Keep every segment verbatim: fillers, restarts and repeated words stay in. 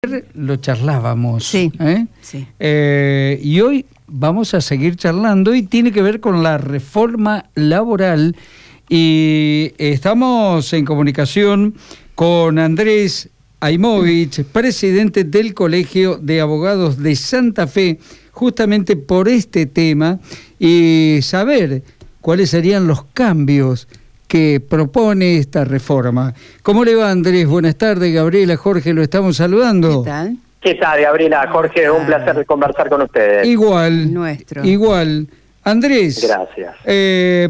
Lo charlábamos, sí, ¿eh? sí. Eh, y hoy vamos a seguir charlando y tiene que ver con la reforma laboral y estamos en comunicación con Andrés Aymovich, presidente del Colegio de Abogados de Santa Fe, justamente por este tema y saber cuáles serían los cambios que propone esta reforma. ¿Cómo le va, Andrés? Buenas tardes, Gabriela, Jorge, lo estamos saludando. ¿Qué tal? ¿Qué tal, Gabriela? Jorge, un placer de conversar con ustedes. Igual, Nuestro. igual. Andrés, gracias. Eh,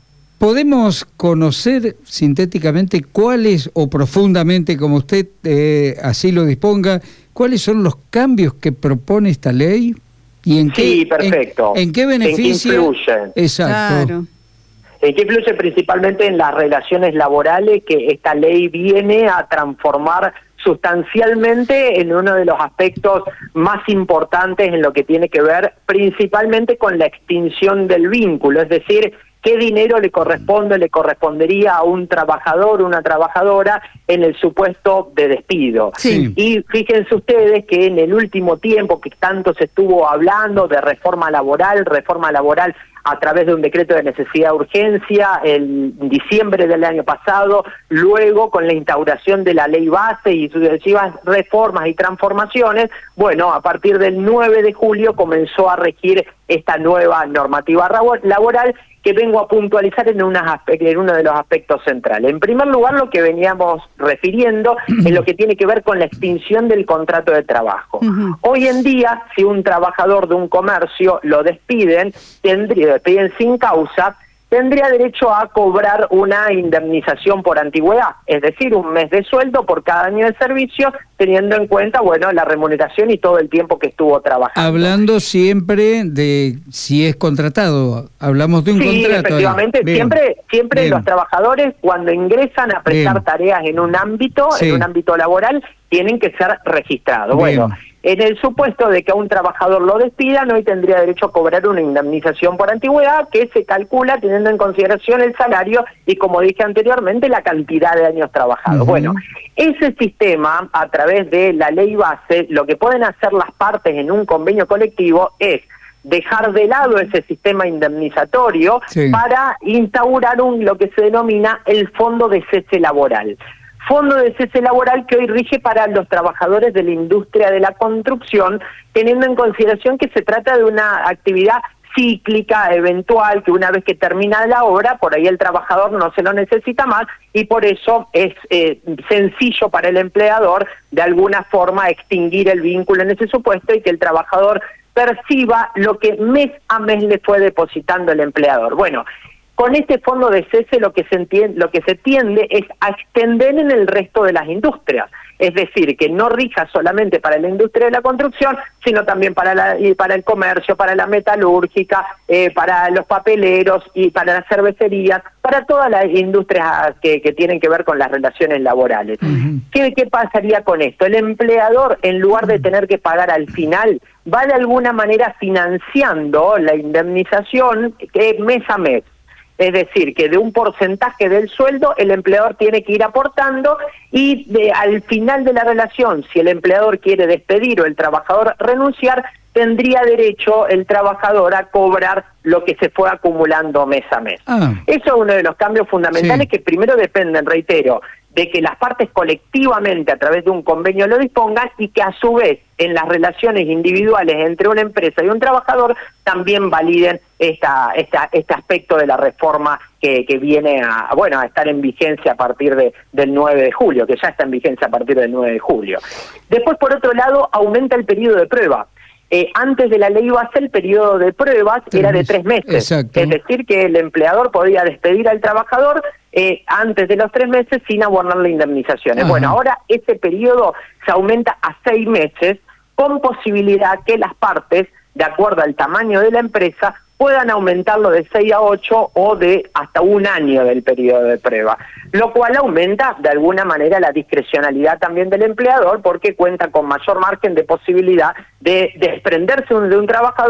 ¿podemos conocer sintéticamente cuáles, o profundamente, como usted eh, así lo disponga, cuáles son los cambios que propone esta ley? ¿Y en sí, qué, perfecto. En, ¿En qué beneficia? ¿En qué influye? Exacto. Claro. Eh, que influye principalmente en las relaciones laborales que esta ley viene a transformar sustancialmente en uno de los aspectos más importantes en lo que tiene que ver principalmente con la extinción del vínculo, es decir, qué dinero le corresponde, le correspondería a un trabajador o una trabajadora en el supuesto de despido. Sí. Y fíjense ustedes que en el último tiempo que tanto se estuvo hablando de reforma laboral, reforma laboral a través de un decreto de necesidad de urgencia en diciembre del año pasado, luego con la instauración de la ley base y sucesivas reformas y transformaciones, bueno, a partir del nueve de julio comenzó a regir esta nueva normativa laboral que vengo a puntualizar en, unas en uno de los aspectos centrales. En primer lugar, lo que veníamos refiriendo es lo que tiene que ver con la extinción del contrato de trabajo. Uh-huh. Hoy en día, si un trabajador de un comercio lo despiden, tendría, despiden sin causa, tendría derecho a cobrar una indemnización por antigüedad, es decir, un mes de sueldo por cada año de servicio, teniendo en cuenta, bueno, la remuneración y todo el tiempo que estuvo trabajando. Hablando siempre de si es contratado, hablamos de un sí, contrato. Sí, efectivamente, Bien. siempre siempre Bien. Los trabajadores cuando ingresan a prestar Bien. tareas en un ámbito, sí. en un ámbito laboral, tienen que ser registrados. Bien. Bueno, en el supuesto de que a un trabajador lo despidan, hoy tendría derecho a cobrar una indemnización por antigüedad que se calcula teniendo en consideración el salario y, como dije anteriormente, la cantidad de años trabajados. Uh-huh. Bueno, ese sistema, a través de la ley base, lo que pueden hacer las partes en un convenio colectivo es dejar de lado ese sistema indemnizatorio sí. para instaurar un lo que se denomina el fondo de cese laboral. Fondo de cese laboral que hoy rige para los trabajadores de la industria de la construcción, teniendo en consideración que se trata de una actividad cíclica, eventual, que una vez que termina la obra, por ahí el trabajador no se lo necesita más y por eso es eh, sencillo para el empleador de alguna forma extinguir el vínculo en ese supuesto y que el trabajador perciba lo que mes a mes le fue depositando el empleador. Bueno, con este fondo de cese lo que se entiende, lo que se tiende es a extender en el resto de las industrias, es decir, que no rija solamente para la industria de la construcción, sino también para la, y para el comercio, para la metalúrgica, eh, para los papeleros y para las cervecerías, para todas las industrias que, que tienen que ver con las relaciones laborales. Uh-huh. ¿Qué, ¿Qué pasaría con esto? El empleador, en lugar de tener que pagar al final, va de alguna manera financiando la indemnización eh, mes a mes. Es decir, que de un porcentaje del sueldo el empleador tiene que ir aportando y de, al final de la relación, si el empleador quiere despedir o el trabajador renunciar, tendría derecho el trabajador a cobrar lo que se fue acumulando mes a mes. Ah. Eso es uno de los cambios fundamentales sí. que primero dependen, reitero, de que las partes colectivamente a través de un convenio lo dispongan y que a su vez en las relaciones individuales entre una empresa y un trabajador también validen esta, esta, este aspecto de la reforma que, que viene a, bueno, a estar en vigencia a partir de, del nueve de julio, que ya está en vigencia a partir del nueve de julio. Después, por otro lado, aumenta el periodo de prueba. Eh, antes de la ley base el periodo de pruebas tres era de tres meses, exacto. Es decir que el empleador podía despedir al trabajador eh, antes de los tres meses sin abonarle indemnizaciones. Ajá. Bueno, ahora ese periodo se aumenta a seis meses con posibilidad que las partes, de acuerdo al tamaño de la empresa, puedan aumentarlo de seis a ocho o de hasta un año del periodo de prueba, lo cual aumenta de alguna manera la discrecionalidad también del empleador porque cuenta con mayor margen de posibilidad de desprenderse de un trabajador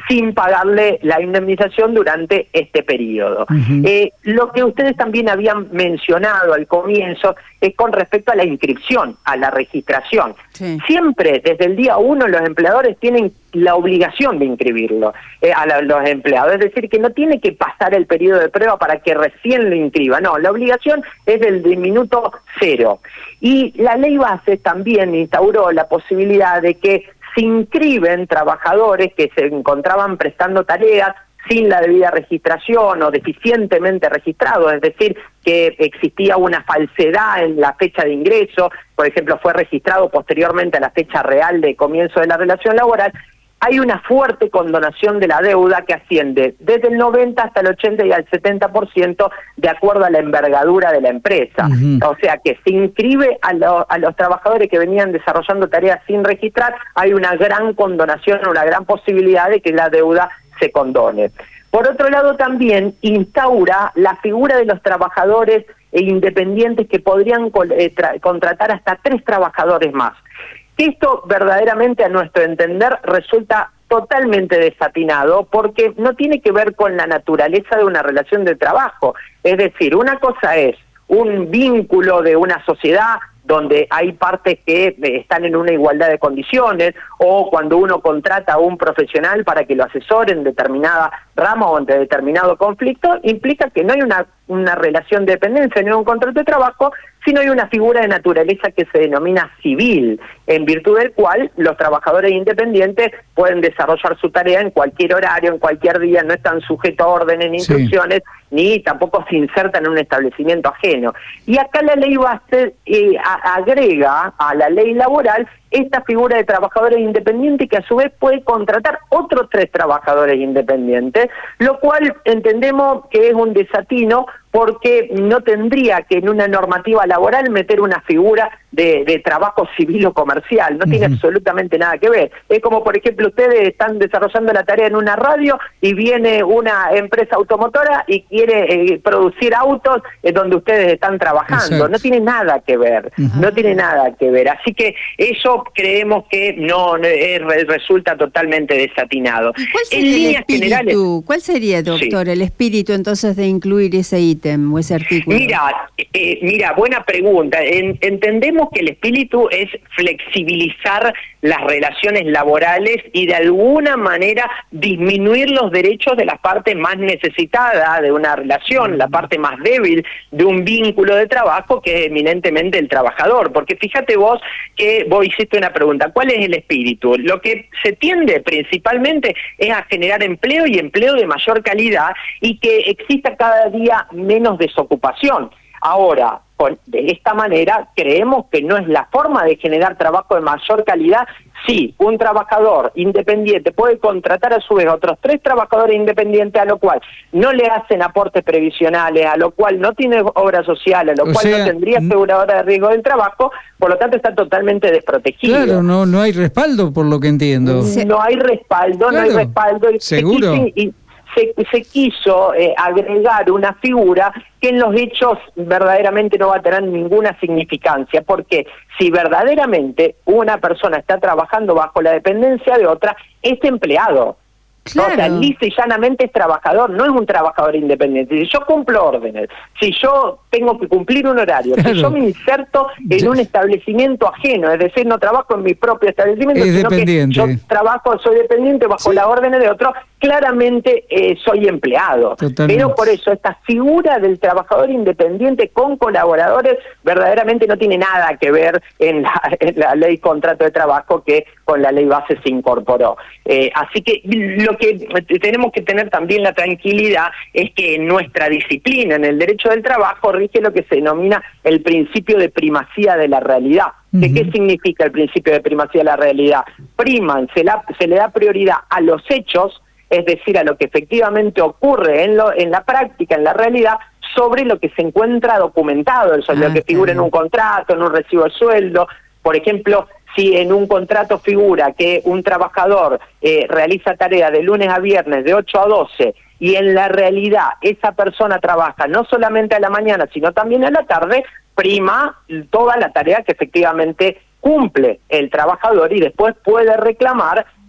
sin pagarle la indemnización durante este periodo. Uh-huh. Eh, lo que ustedes también habían mencionado al comienzo es con respecto a la inscripción, a la registración. Sí. Siempre, desde el día uno, los empleadores tienen la obligación de inscribirlo eh, a la, los empleados, es decir, que no tiene que pasar el periodo de prueba para que recién lo inscriba, no, la obligación es del, del minuto cero. Y la ley base también instauró la posibilidad de que se inscriben trabajadores que se encontraban prestando tareas sin la debida registración o deficientemente registrados, es decir, que existía una falsedad en la fecha de ingreso, por ejemplo, fue registrado posteriormente a la fecha real de comienzo de la relación laboral. Hay una fuerte condonación de la deuda que asciende desde el noventa hasta el ochenta y al setenta por ciento de acuerdo a la envergadura de la empresa. Uh-huh. O sea que se inscribe a, lo, a los trabajadores que venían desarrollando tareas sin registrar, hay una gran condonación, una gran posibilidad de que la deuda se condone. Por otro lado, también instaura la figura de los trabajadores e independientes que podrían eh, tra- contratar hasta tres trabajadores más. Esto verdaderamente, a nuestro entender, resulta totalmente desatinado porque no tiene que ver con la naturaleza de una relación de trabajo. Es decir, una cosa es un vínculo de una sociedad donde hay partes que están en una igualdad de condiciones, o cuando uno contrata a un profesional para que lo asesore en determinada rama o en determinado conflicto, implica que no hay una, una relación de dependencia, no hay un contrato de trabajo, sino hay una figura de naturaleza que se denomina civil, en virtud del cual los trabajadores independientes pueden desarrollar su tarea en cualquier horario, en cualquier día, no están sujetos a órdenes ni instrucciones, sí. ni tampoco se insertan en un establecimiento ajeno. Y acá la ley base eh, a, agrega a la ley laboral esta figura de trabajadores independientes que a su vez puede contratar otros tres trabajadores independientes, lo cual entendemos que es un desatino porque no tendría que en una normativa laboral meter una figura de, de trabajo civil o comercial, no uh-huh. tiene absolutamente nada que ver. Es como, por ejemplo, ustedes están desarrollando la tarea en una radio y viene una empresa automotora y quiere eh, producir autos eh, donde ustedes están trabajando. Exacto. No tiene nada que ver, uh-huh. no tiene nada que ver. Así que eso creemos que no, no eh, resulta totalmente desatinado. ¿Y cuál sería en líneas el espíritu? Generales, ¿cuál sería, doctor, sí. el espíritu entonces de incluir ese ítem o ese artículo? Mira, eh, mira, buena pregunta. En, entendemos que el espíritu es flexibilizar las relaciones laborales y de alguna manera disminuir los derechos de la parte más necesitada de una relación, la parte más débil de un vínculo de trabajo, que es eminentemente el trabajador. Porque fíjate vos que vos hiciste una pregunta, ¿cuál es el espíritu? Lo que se tiende principalmente es a generar empleo y empleo de mayor calidad y que exista cada día menos desocupación. Ahora, de esta manera, creemos que no es la forma de generar trabajo de mayor calidad. Sí, un trabajador independiente puede contratar a su vez otros tres trabajadores independientes, a lo cual no le hacen aportes previsionales, a lo cual no tiene obra social, a lo o cual sea, no tendría aseguradora de riesgo del trabajo, por lo tanto está totalmente desprotegido. Claro, no no hay respaldo, por lo que entiendo. No hay respaldo, claro, no hay respaldo. Seguro. Y, y, Se, se quiso eh, agregar una figura que en los hechos verdaderamente no va a tener ninguna significancia, porque si verdaderamente una persona está trabajando bajo la dependencia de otra, es empleado. Claro. O sea, lisa y llanamente es trabajador, no es un trabajador independiente. Si yo cumplo órdenes, si yo tengo que cumplir un horario, claro. si yo me inserto en yo... un establecimiento ajeno, es decir, no trabajo en mi propio establecimiento, es sino dependiente. que yo trabajo, soy dependiente bajo sí. las órdenes de otro, claramente eh, soy empleado. Totalmente. Pero por eso esta figura del trabajador independiente con colaboradores verdaderamente no tiene nada que ver en la, en la ley contrato de trabajo que con la ley base se incorporó. Eh, así que lo que tenemos que tener también la tranquilidad es que en nuestra disciplina, en el derecho del trabajo, rige lo que se denomina el principio de primacía de la realidad. ¿De qué significa el principio de primacía de la realidad? Priman, se, la, se le da prioridad a los hechos, es decir, a lo que efectivamente ocurre en, lo, en la práctica, en la realidad, sobre lo que se encuentra documentado, sobre ah, lo que figura en un contrato, en un recibo de sueldo. Por ejemplo, si en un contrato figura que un trabajador eh, realiza tarea de lunes a viernes de ocho a doce y en la realidad esa persona trabaja no solamente a la mañana, sino también a la tarde, prima toda la tarea que efectivamente cumple el trabajador y después puede reclamar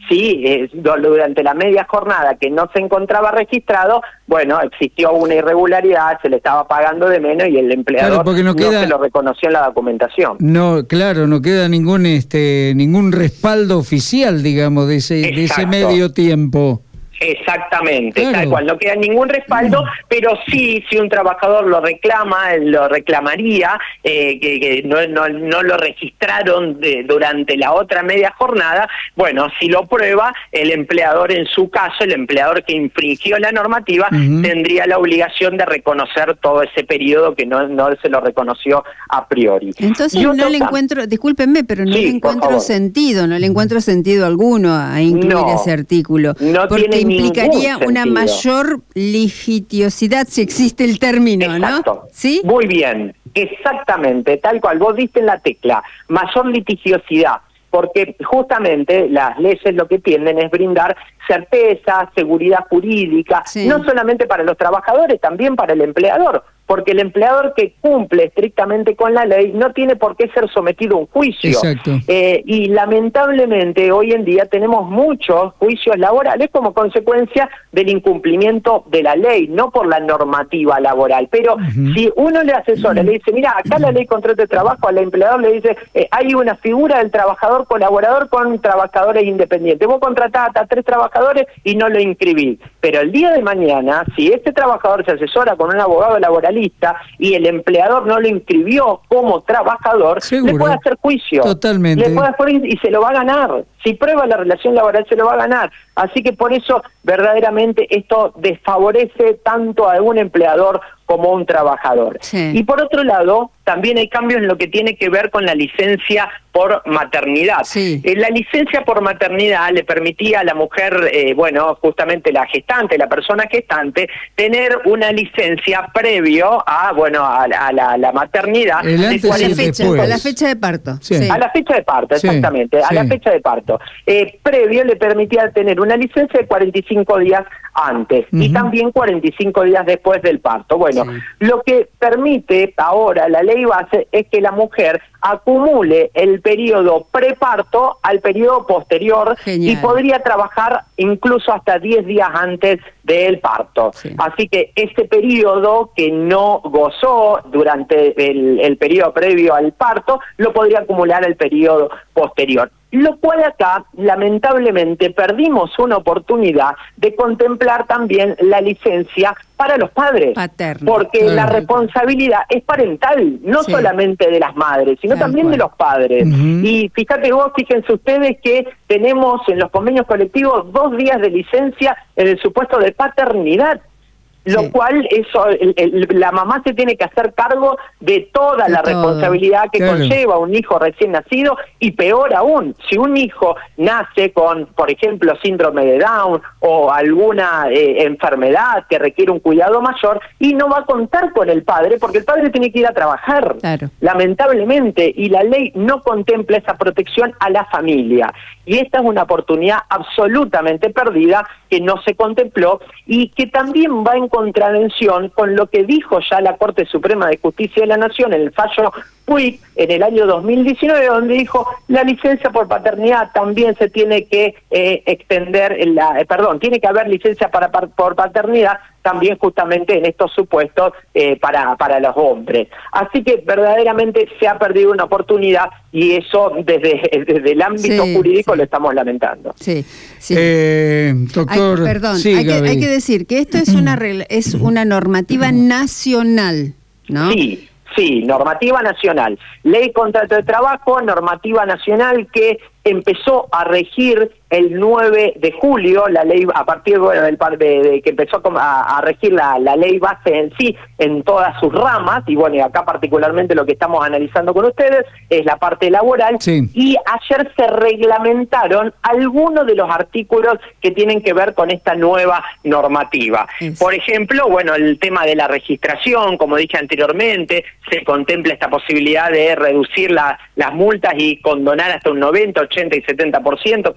si eh, durante la media jornada que no se encontraba registrado, bueno, existió una irregularidad, se le estaba pagando de menos y el empleador claro, no, no queda, se lo reconoció en la documentación. No, claro, no queda ningún este ningún respaldo oficial, digamos, de ese, de ese medio tiempo. Exactamente, claro. Tal cual, no queda ningún respaldo, mm. pero sí, si un trabajador lo reclama, lo reclamaría, eh, que, que no, no, no lo registraron de, durante la otra media jornada, bueno, si lo prueba, el empleador en su caso, el empleador que infringió la normativa, uh-huh. tendría la obligación de reconocer todo ese periodo que no, no se lo reconoció a priori. Entonces no le encuentro, discúlpenme, pero no sí, le encuentro sentido, no le encuentro sentido alguno a incluir no, ese artículo. No porque tiene implicaría una mayor litigiosidad, si existe el término, Exacto. ¿no? ¿Sí? Muy bien, exactamente, tal cual, vos diste en la tecla, mayor litigiosidad, porque justamente las leyes lo que tienden es brindar certeza, seguridad jurídica, sí. no solamente para los trabajadores, también para el empleador, porque el empleador que cumple estrictamente con la ley no tiene por qué ser sometido a un juicio. Eh, y lamentablemente hoy en día tenemos muchos juicios laborales como consecuencia del incumplimiento de la ley, no por la normativa laboral. Pero uh-huh. si uno le asesora, uh-huh. le dice, mira, acá la ley contrato de trabajo, al empleador le dice, eh, hay una figura del trabajador colaborador con trabajadores independientes. Vos contratás a tres trabajadores y no lo inscribís. Pero el día de mañana, si este trabajador se asesora con un abogado laboral y el empleador no lo inscribió como trabajador, ¿seguro? Le puede hacer juicio. Totalmente. Le puede hacer y se lo va a ganar. Si prueba la relación laboral, se lo va a ganar. Así que por eso, verdaderamente, esto desfavorece tanto a un empleador como a un trabajador. Sí. Y por otro lado, también hay cambios en lo que tiene que ver con la licencia por maternidad. Sí. Eh, la licencia por maternidad le permitía a la mujer, eh, bueno, justamente la gestante, la persona gestante, tener una licencia previo a, bueno, a, a, la, a la maternidad. El antes de cuarenta, y fecha, a la fecha de parto. Sí. Sí. A la fecha de parto, exactamente, sí. a sí. la fecha de parto. Eh, previo le permitía tener una licencia de cuarenta y cinco días antes uh-huh. y también cuarenta y cinco días después del parto. Bueno, sí. lo que permite ahora la ley base es que la mujer acumule el periodo preparto al periodo posterior. Genial. Y podría trabajar incluso hasta diez días antes del parto. Sí. Así que ese periodo que no gozó durante el, el periodo previo al parto, lo podría acumular al periodo posterior. Lo cual acá, lamentablemente, perdimos una oportunidad de contemplar también la licencia para los padres. Paterno. Porque claro. la responsabilidad es parental, no sí. solamente de las madres, sino Tal también cual. de los padres. Uh-huh. Y fíjate vos, fíjense ustedes que tenemos en los convenios colectivos dos días de licencia en el supuesto de paternidad. Lo sí. cual, eso, el, el, la mamá se tiene que hacer cargo de toda de la todo. responsabilidad que claro. conlleva un hijo recién nacido, y peor aún, si un hijo nace con, por ejemplo, síndrome de Down o alguna eh, enfermedad que requiere un cuidado mayor, y no va a contar con el padre, porque el padre tiene que ir a trabajar, claro. lamentablemente, y la ley no contempla esa protección a la familia. Y esta es una oportunidad absolutamente perdida que no se contempló y que también va en contravención con lo que dijo ya la Corte Suprema de Justicia de la Nación en el fallo Puig en el año dos mil diecinueve, donde dijo la licencia por paternidad también se tiene que eh, extender, la, eh, perdón, tiene que haber licencia para por paternidad también justamente en estos supuestos eh, para, para los hombres. Así que verdaderamente se ha perdido una oportunidad y eso desde, desde el ámbito sí, jurídico sí. lo estamos lamentando. Sí, sí. Eh, doctor, hay, perdón, sí, hay, que, hay que decir que esto es una, es una normativa nacional, ¿no? Sí. Sí, normativa nacional. Ley contrato de trabajo, normativa nacional que empezó a regir el nueve de julio, la ley a partir bueno, del de, de que empezó a, a regir la, la ley base en sí, en todas sus ramas, y bueno, y acá particularmente lo que estamos analizando con ustedes es la parte laboral, sí. y ayer se reglamentaron algunos de los artículos que tienen que ver con esta nueva normativa. Es. Por ejemplo, bueno, el tema de la registración, como dije anteriormente, se contempla esta posibilidad de reducir la, las multas y condonar hasta un noventa, ochenta y setenta por ciento, como dijimos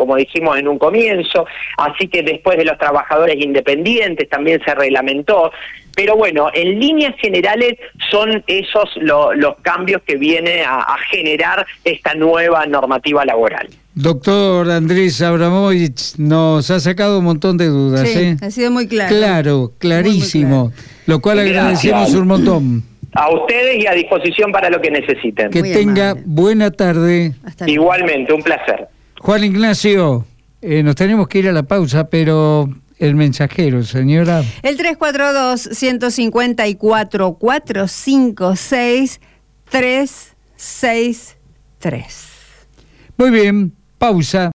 dijimos en un comienzo, así que después de los trabajadores independientes también se reglamentó. Pero bueno, en líneas generales son esos lo, los cambios que viene a, a generar esta nueva normativa laboral. Doctor Andrés Abramovich, nos ha sacado un montón de dudas. Sí, ¿eh? Ha sido muy claro. Claro, clarísimo. Muy, muy claro. Lo cual Gracias. agradecemos un montón. A ustedes y a disposición para lo que necesiten. Que muy tenga amable. buena tarde. Hasta Igualmente, un placer. Juan Ignacio, eh, nos tenemos que ir a la pausa, pero... El mensajero, señora. El tres cuatro dos, uno cinco cuatro, cuatro cinco seis, tres seis tres. Muy bien, pausa.